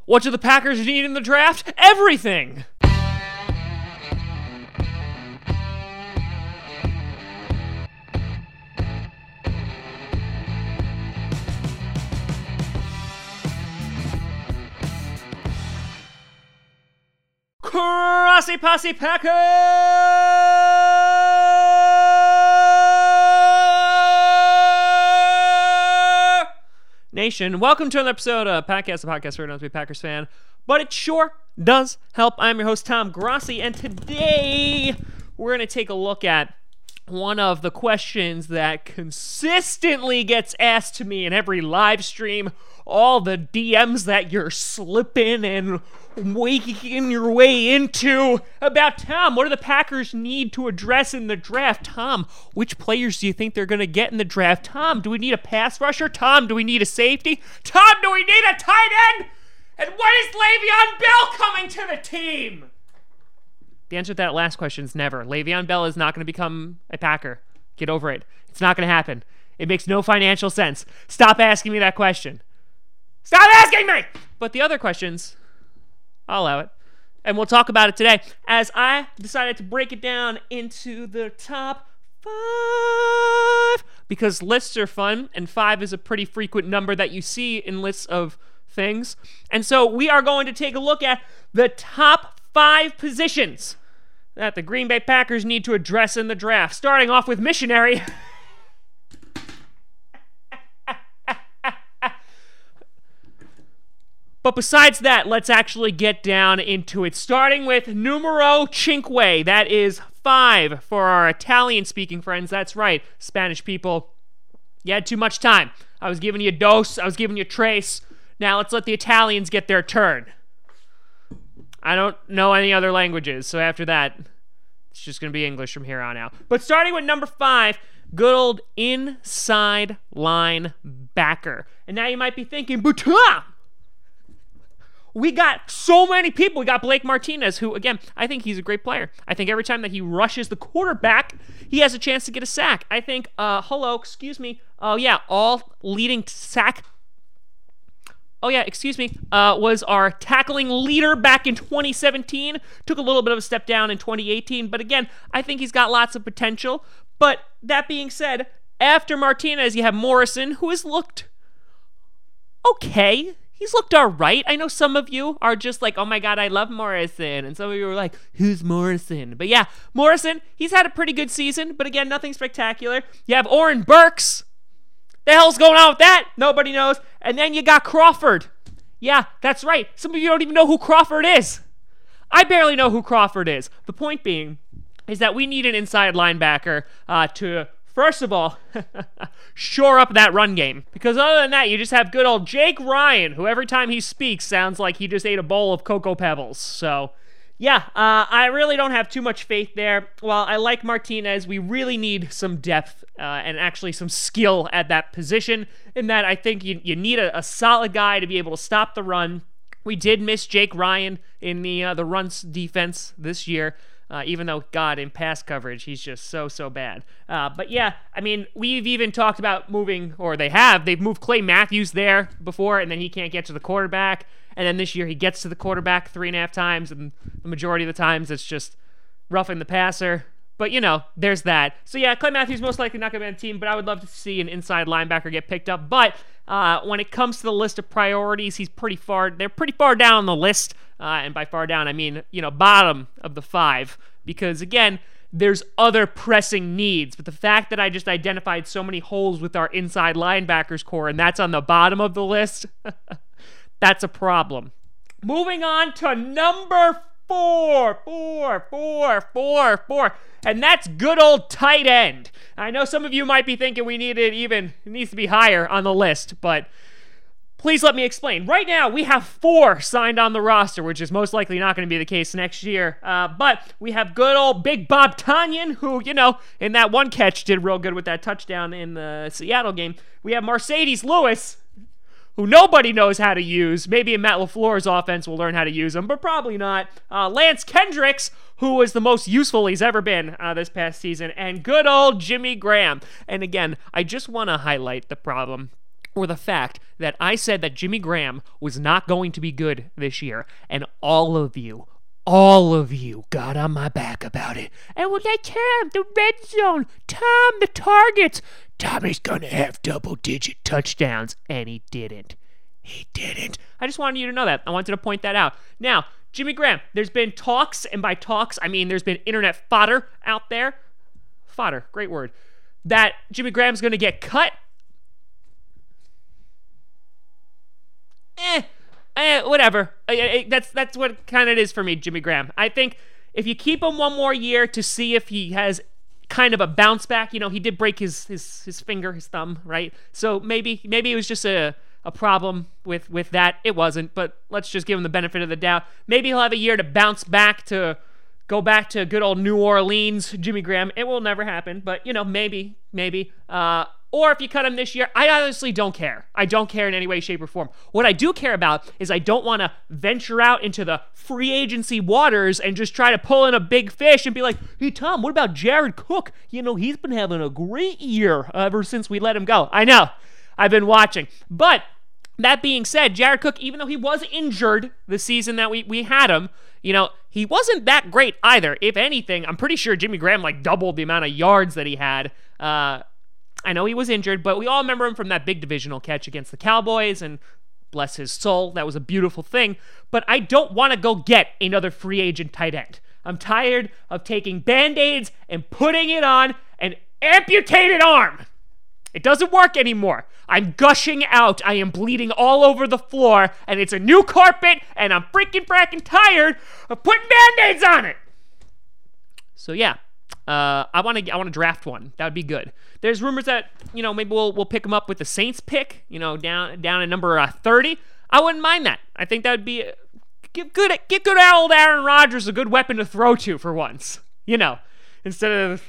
What do the Packers need in the draft? Everything! Crossy Posse Packer Nation. Welcome to another episode of Podcast, the podcast where I don't have to be a Packers fan, but it sure does help. I'm your host, Tom Grossi, and today we're going to take a look at one of the questions that consistently gets asked to me in every live stream, all the DMs that you're slipping and waking your way into about, Tom, what do the Packers need to address in the draft? Tom, which players do you think they're going to get in the draft? Tom, do we need a pass rusher? Tom, do we need a safety? Tom, do we need a tight end? And when is Le'Veon Bell coming to the team? The answer to that last question is never. Le'Veon Bell is not going to become a Packer. Get over it. It's not going to happen. It makes no financial sense. Stop asking me that question. Stop asking me! But the other questions, I'll allow it. And we'll talk about it today as I decided to break it down into the top 5. Because lists are fun, and 5 is a pretty frequent number that you see in lists of things. And so we are going to take a look at the top 5 positions that the Green Bay Packers need to address in the draft. Starting off with missionary. But besides that, let's actually get down into it. Starting with numero cinque. That is 5 for our Italian-speaking friends. That's right, Spanish people. You had too much time. I was giving you dos. I was giving you tres. Now let's let the Italians get their turn. I don't know any other languages, so after that, it's just going to be English from here on out. But starting with number 5, good old inside linebacker. And now you might be thinking, but Tom, we got so many people. We got Blake Martinez, who, again, I think he's a great player. I think every time that he rushes the quarterback, he has a chance to get a sack. I think, all leading sack. Was our tackling leader back in 2017. Took a little bit of a step down in 2018, but again, I think he's got lots of potential. But that being said, after Martinez, you have Morrison, who has looked okay. He's looked all right. I know some of you are just like, oh my God, I love Morrison. And some of you are like, who's Morrison? But yeah, Morrison, he's had a pretty good season, but again, nothing spectacular. You have Oren Burks. The hell's going on with that? Nobody knows. And then you got Crawford. Yeah, that's right. Some of you don't even know who Crawford is. I barely know who Crawford is. The point being is that we need an inside linebacker to, first of all, shore up that run game. Because other than that, you just have good old Jake Ryan, who every time he speaks sounds like he just ate a bowl of Cocoa Pebbles. So, yeah, I really don't have too much faith there. While I like Martinez, we really need some depth and actually some skill at that position. In that, I think you need a solid guy to be able to stop the run. We did miss Jake Ryan in the runs defense this year. Even though, God, in pass coverage, he's just so bad. But yeah, I mean, we've even talked about moving, or they've moved Clay Matthews there before, and then he can't get to the quarterback. And then this year he gets to the quarterback 3.5 times, and the majority of the times it's just roughing the passer. But, you know, there's that. So yeah, Clay Matthews most likely not going to be on the team, but I would love to see an inside linebacker get picked up. But when it comes to the list of priorities, they're pretty far down on the list. And by far down, I mean, bottom of the 5. Because, again, there's other pressing needs. But the fact that I just identified so many holes with our inside linebackers core, and that's on the bottom of the list, that's a problem. Moving on to number 4. And that's good old tight end. I know some of you might be thinking it needs to be higher on the list, but please let me explain. Right now, we have 4 signed on the roster, which is most likely not going to be the case next year. But we have good old Big Bob Tonyan, who, in that one catch did real good with that touchdown in the Seattle game. We have Mercedes Lewis, who nobody knows how to use. Maybe in Matt LaFleur's offense we'll learn how to use him, but probably not. Lance Kendricks, who was the most useful he's ever been this past season, and good old Jimmy Graham. And again, I just want to highlight the problem or the fact that I said that Jimmy Graham was not going to be good this year, and all of you got on my back about it. And we're like, Tom, the red zone, Tom, the targets. Tommy's gonna have double-digit touchdowns, and he didn't. He didn't. I just wanted you to know that. I wanted to point that out. Now, Jimmy Graham, there's been talks, and by talks, I mean there's been internet fodder out there. Fodder, great word. That Jimmy Graham's going to get cut. Whatever. That's what kind of it is for me, Jimmy Graham. I think if you keep him one more year to see if he has kind of a bounce back, he did break his finger, his thumb, right? So maybe it was just a problem with that. It wasn't, but let's just give him the benefit of the doubt. Maybe he'll have a year to bounce back, to go back to good old New Orleans, Jimmy Graham. It will never happen, but maybe. Or if you cut him this year, I honestly don't care. I don't care in any way, shape, or form. What I do care about is I don't want to venture out into the free agency waters and just try to pull in a big fish and be like, hey, Tom, what about Jared Cook? He's been having a great year ever since we let him go. I know. I've been watching. But that being said, Jared Cook, even though he was injured the season that we had him, he wasn't that great either. If anything, I'm pretty sure Jimmy Graham doubled the amount of yards that he had. I know he was injured, but we all remember him from that big divisional catch against the Cowboys, and bless his soul, that was a beautiful thing. But I don't want to go get another free agent tight end. I'm tired of taking Band-Aids and putting it on an amputated arm. It doesn't work anymore. I'm gushing out. I am bleeding all over the floor, and it's a new carpet, and I'm freaking tired of putting Band-Aids on it. So yeah, I want to draft one. That would be good. There's rumors that maybe we'll pick him up with the Saints pick. Down at number 30. I wouldn't mind that. I think that would be give good old Aaron Rodgers a good weapon to throw to for once. Instead of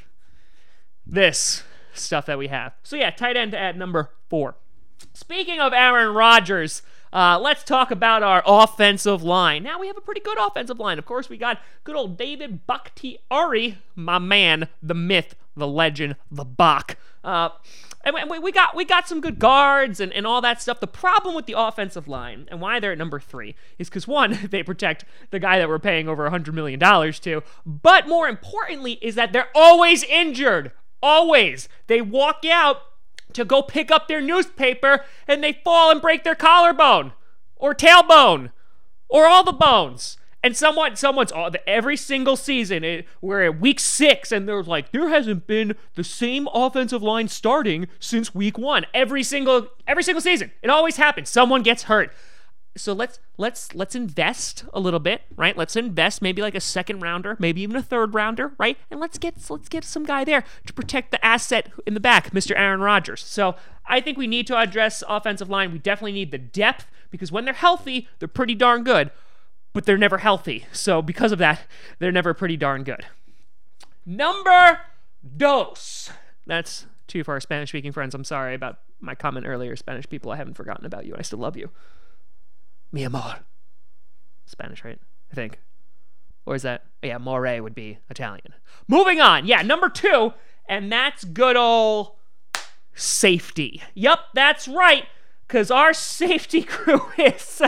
this stuff that we have. So yeah, tight end at number 4. Speaking of Aaron Rodgers, let's talk about our offensive line. Now we have a pretty good offensive line. Of course, we got good old David Bakhtiari, my man, the myth, the legend, the Bach. And we got some good guards and all that stuff. The problem with the offensive line and why they're at number 3 is because, one, they protect the guy that we're paying over $100 million to, but more importantly is that they're always injured. Always. They walk out to go pick up their newspaper and they fall and break their collarbone or tailbone or all the bones. And every single season, we're at week 6 and there's there hasn't been the same offensive line starting since week 1. Every single season. It always happens. Someone gets hurt. So let's invest a little bit, right? Let's invest maybe a second rounder, maybe even a third rounder, right? And let's get some guy there to protect the asset in the back, Mr. Aaron Rodgers. So I think we need to address offensive line. We definitely need the depth because when they're healthy, they're pretty darn good, but they're never healthy. So because of that, they're never pretty darn good. Number dos. That's 2 for our Spanish-speaking friends. I'm sorry about my comment earlier. Spanish people, I haven't forgotten about you. I still love you. Mi amor. Spanish, right? I think. Or is that? Yeah, more would be Italian. Moving on. Yeah, number 2, and that's good old safety. Yep, that's right, because our safety crew is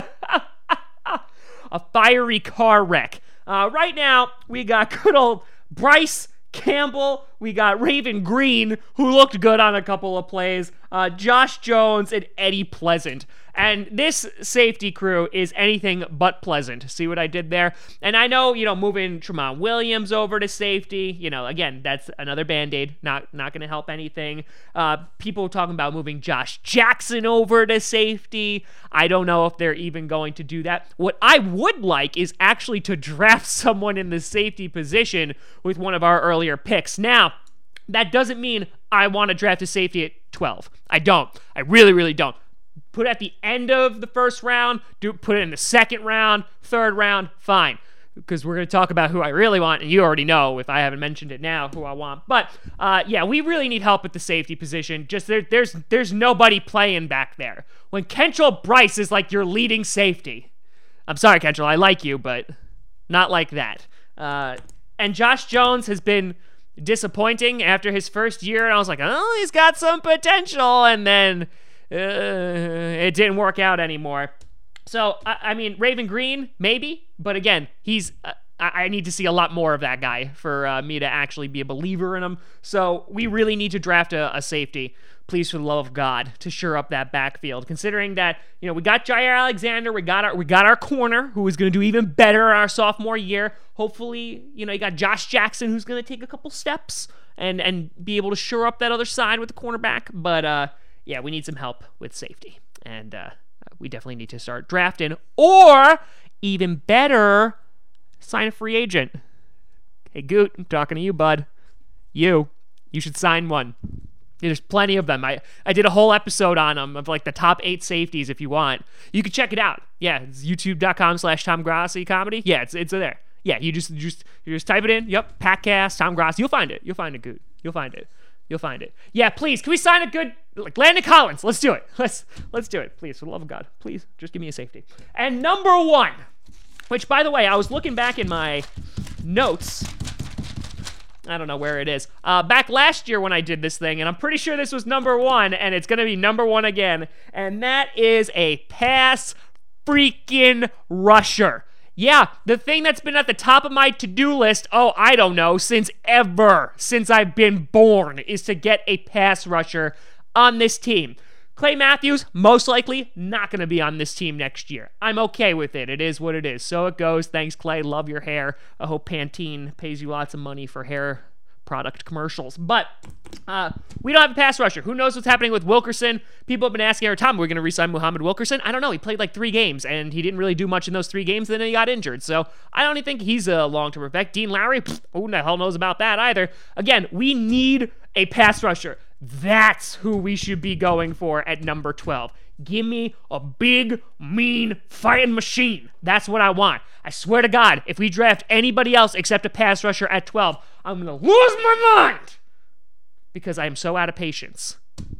a fiery car wreck. Right now, we got good old Bryce Campbell. We got Raven Green, who looked good on a couple of plays. Josh Jones and Eddie Pleasant. And this safety crew is anything but pleasant. See what I did there? And I know, moving Tramon Williams over to safety, again, that's another Band-Aid, not going to help anything. People talking about moving Josh Jackson over to safety. I don't know if they're even going to do that. What I would like is actually to draft someone in the safety position with one of our earlier picks. Now, that doesn't mean I want to draft a safety at 12. I don't. I really, really don't. Put it at the end of the first round, put it in the second round, third round, fine. Because we're going to talk about who I really want, and you already know, if I haven't mentioned it now, who I want. But, yeah, we really need help at the safety position. Just there's nobody playing back there. When Kentrell Bryce is your leading safety. I'm sorry, Kentrell, I like you, but not like that. And Josh Jones has been disappointing after his first year, and I was like, oh, he's got some potential, and then it didn't work out anymore. So, I mean, Raven Green, maybe. But again, he's... I need to see a lot more of that guy for me to actually be a believer in him. So we really need to draft a safety, please, for the love of God, to shore up that backfield. Considering that, you know, we got Jair Alexander, we got our corner, who is going to do even better in our sophomore year. Hopefully, you know, you got Josh Jackson, who's going to take a couple steps and be able to shore up that other side with the cornerback. But yeah, we need some help with safety, and we definitely need to start drafting, or even better, sign a free agent. Hey, Goot, I'm talking to you, bud. You should sign one. There's plenty of them. I did a whole episode on them of like the top 8 safeties if you want. You can check it out. Yeah, it's youtube.com/Tom Grassi comedy. Yeah, it's there. Yeah, you just type it in. Yep, Packcast, Tom Grassi. You'll find it. You'll find it, Goot. You'll find it. Yeah, please, can we sign a good, like, Landon Collins? Let's do it. Let's do it. Please, for the love of God. Please, just give me a safety. And number 1, which, by the way, I was looking back in my notes. I don't know where it is. Back last year when I did this thing, and I'm pretty sure this was number 1, and it's going to be number 1 again, and that is a pass freaking rusher. Yeah, the thing that's been at the top of my to-do list, I don't know, since I've been born, is to get a pass rusher on this team. Clay Matthews, most likely not going to be on this team next year. I'm okay with it. It is what it is. So it goes. Thanks, Clay. Love your hair. I hope Pantene pays you lots of money for hair product commercials. But we don't have a pass rusher. Who knows what's happening with Wilkerson? People have been asking every time, we're going to re-sign Muhammad Wilkerson. I don't know. He played like 3 games, and he didn't really do much in those 3 games, then he got injured. So I don't even think he's a long-term effect. Dean Lowry, who the hell knows about that either? Again, we need a pass rusher. That's who we should be going for at number 12. Give me a big, mean, fighting machine. That's what I want. I swear to God, if we draft anybody else except a pass rusher at 12, I'm going to lose my mind. Because I am so out of patience.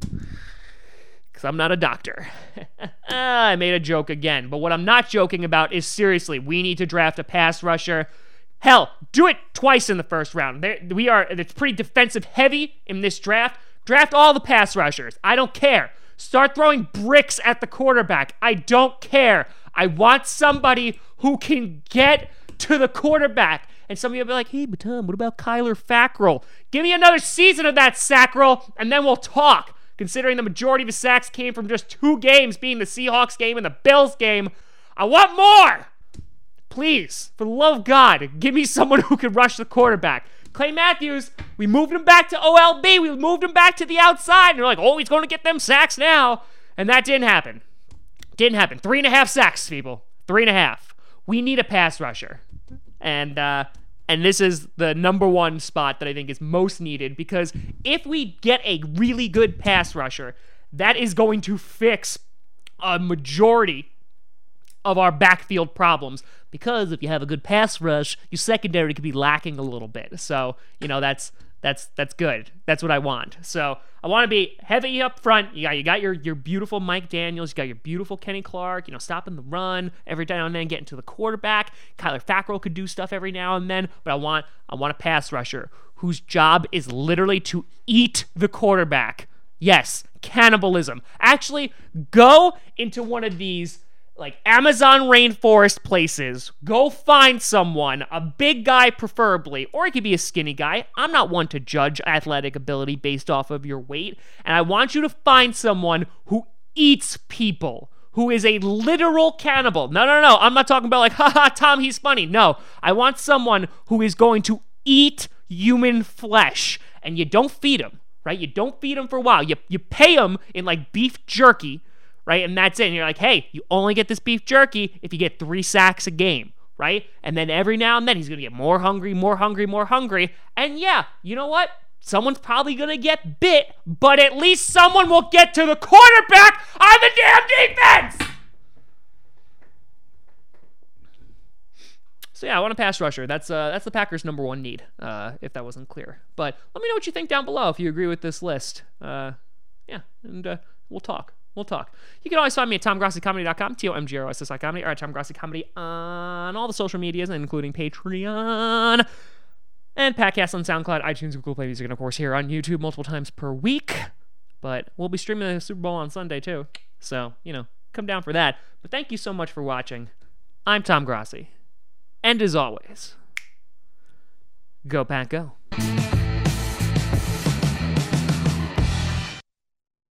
Because I'm not a doctor. I made a joke again. But what I'm not joking about is, seriously, we need to draft a pass rusher. Hell, do it twice in the first round. It's pretty defensive heavy in this draft. Draft all the pass rushers. I don't care. Start throwing bricks at the quarterback. I don't care. I want somebody who can get to the quarterback. And some of you will be like, hey, but Tom, what about Kyler Fackrell? Give me another season of that Sackrell, and then we'll talk. Considering the majority of his sacks came from just 2 games, being the Seahawks game and the Bills game, I want more. Please, for the love of God, give me someone who can rush the quarterback. Clay Matthews, we moved him back to OLB. We moved him back to the outside. And you're like, he's going to get them sacks now. And that didn't happen. 3.5 sacks, people. 3.5. We need a pass rusher. And this is the number 1 spot that I think is most needed, because if we get a really good pass rusher, that is going to fix a majority of our backfield problems, because if you have a good pass rush, your secondary could be lacking a little bit. So, you know, that's good. That's what I want. So I want to be heavy up front. You got your beautiful Mike Daniels. You got your beautiful Kenny Clark, stopping the run every now and then, getting to the quarterback. Kyler Fackrell could do stuff every now and then, but I want a pass rusher whose job is literally to eat the quarterback. Yes, cannibalism. Actually, go into one of these like Amazon rainforest places, go find someone, a big guy preferably, or it could be a skinny guy. I'm not one to judge athletic ability based off of your weight, and I want you to find someone who eats people, who is a literal cannibal. No, I'm not talking about like, haha, Tom, he's funny. No, I want someone who is going to eat human flesh, and you don't feed him, right? You don't feed him for a while. You pay him in like beef jerky, right? And that's it. And you're like, hey, you only get this beef jerky if you get 3 sacks a game, right? And then every now and then he's going to get more hungry. And yeah, you know what? Someone's probably going to get bit, but at least someone will get to the quarterback on the damn defense! So yeah, I want a pass rusher. That's the Packers' number 1 need, if that wasn't clear. But let me know what you think down below if you agree with this list. Yeah, and we'll talk. You can always find me at TomGrossiComedy.com, TomGrossI Comedy, or at Tom Grossi Comedy on all the social medias, including Patreon, and Packcast on SoundCloud, iTunes, Google Play Music, and of course here on YouTube multiple times per week. But we'll be streaming the Super Bowl on Sunday too. So, come down for that. But thank you so much for watching. I'm Tom Grossi. And as always, go Pack Go.